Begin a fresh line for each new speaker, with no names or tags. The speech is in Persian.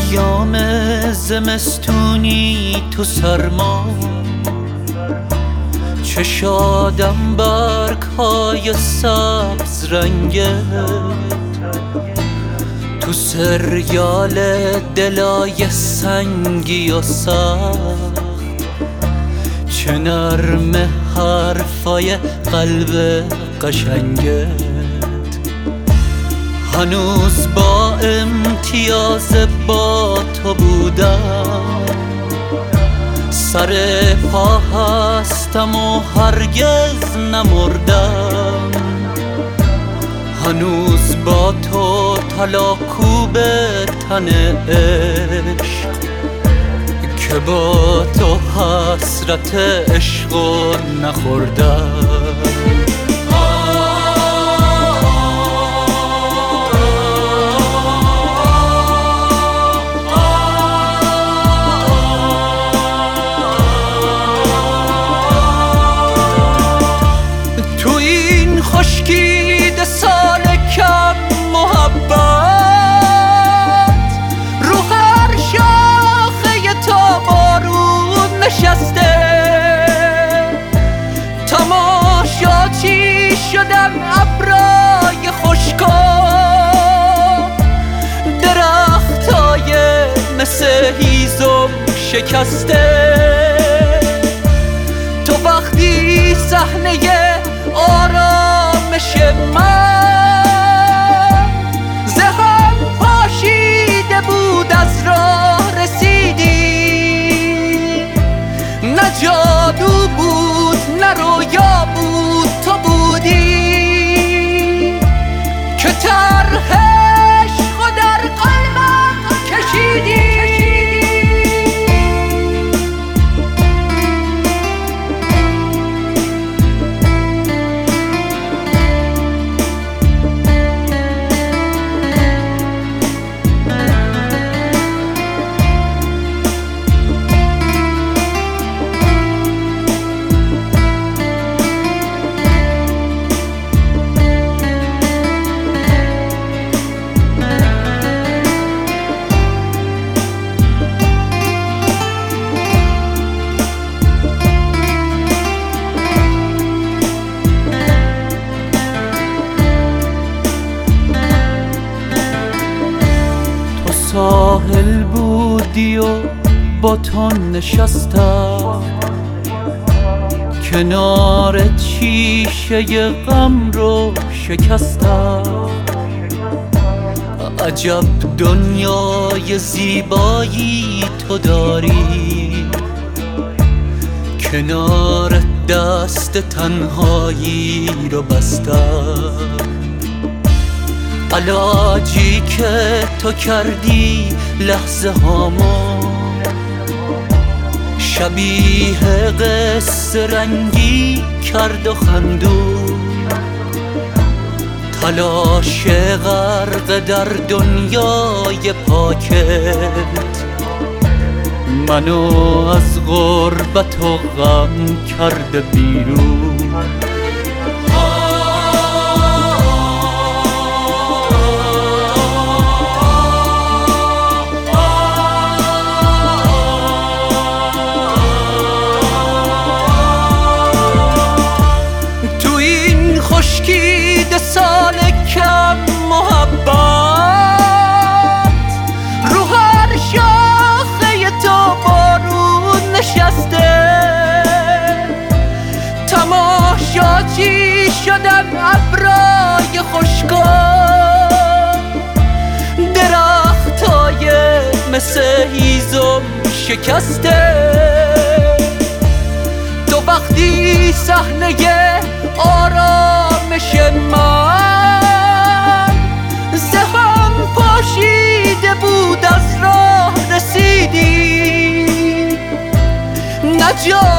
ایام زمستونی تو سرما، چه شادم برگ‌های سبز رنگت، تو سریال دلای سنگی و سخت، چه نرم حرفای قلب قشنگت. هنوز با امتیاز با تو بودم، سر پا هستم و هرگز نمردم. هنوز با تو طلا کوب تن عشق، که با تو حسرت عشقو نخوردم. خشکیده سال کم محبت، رو هر شاخه تا بارون نشسته. تماشاچی شدن ابرای خشکا، درختای مثل هیزم شکسته. تو وقتی صحنه آرامش من ز هم پاشیده بود، از راه رسیدی. نه جادو بود نه رویا بود، تو بودی که طرح عشق در قلبم کشیدی. ساحل بودی و با تو نشستم، کنار شیشه غم رو شکستم. عجب دنیای زیبایی تو داری، کنار دست تنهایی رو بستم. علاجی که تو کردی لحظه هامو، شبیه قصه رنگی کرد و خندون. تلاش غرق در دنیای پاکت، منو از غربت و غم کرده بیرون. خشکیده سال کم محبت، رو هر شاخه تو بارون نشسته. تماشاچی شدن ابرای خشکا، درختای مثل هیزم شکسته. تو وقتی صحنه آرامش من ز هم پاشیده بود، از راه رسیدی. نه